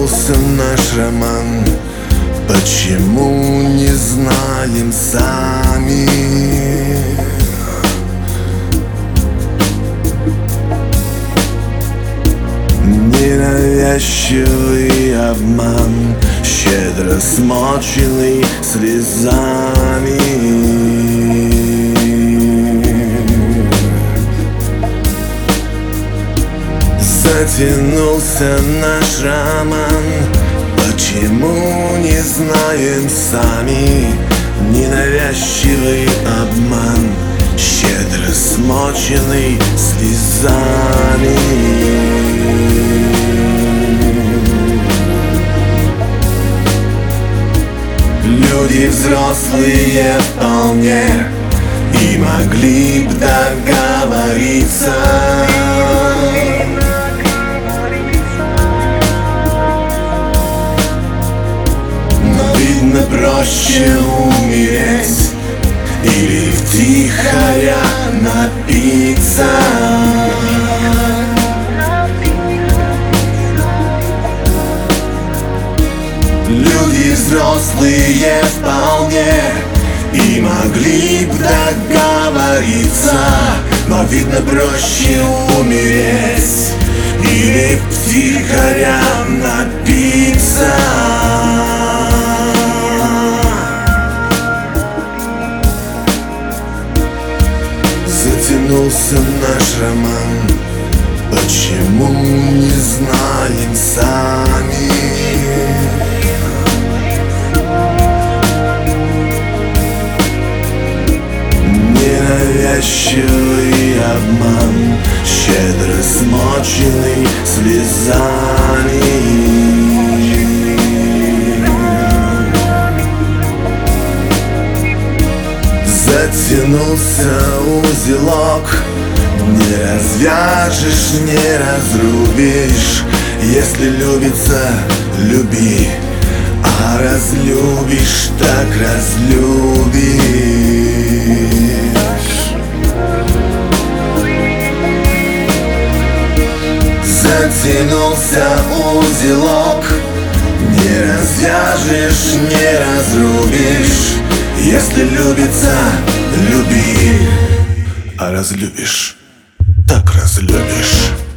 Затянулся наш роман, почему не знаем сами. Ненавязчивый обман, щедро смоченный слезами. Затянулся наш роман, почему не знаем сами. Ненавязчивый обман, щедро смоченный слезами. Люди взрослые вполне и могли б договориться. Видно, проще умереть или втихаря напиться. Люди взрослые вполне и могли б договориться, но видно, проще умереть или втихаря напиться. Затянулся наш роман, почему не знаем сами. Ненавязчивый обман, щедро смоченный слезами. Затянулся узелок, не развяжешь, не разрубишь. Если любится, люби, а разлюбишь, так разлюбишь. Затянулся узелок, не развяжешь, не разрубишь. Если любится, люби, а разлюбишь, так разлюбишь.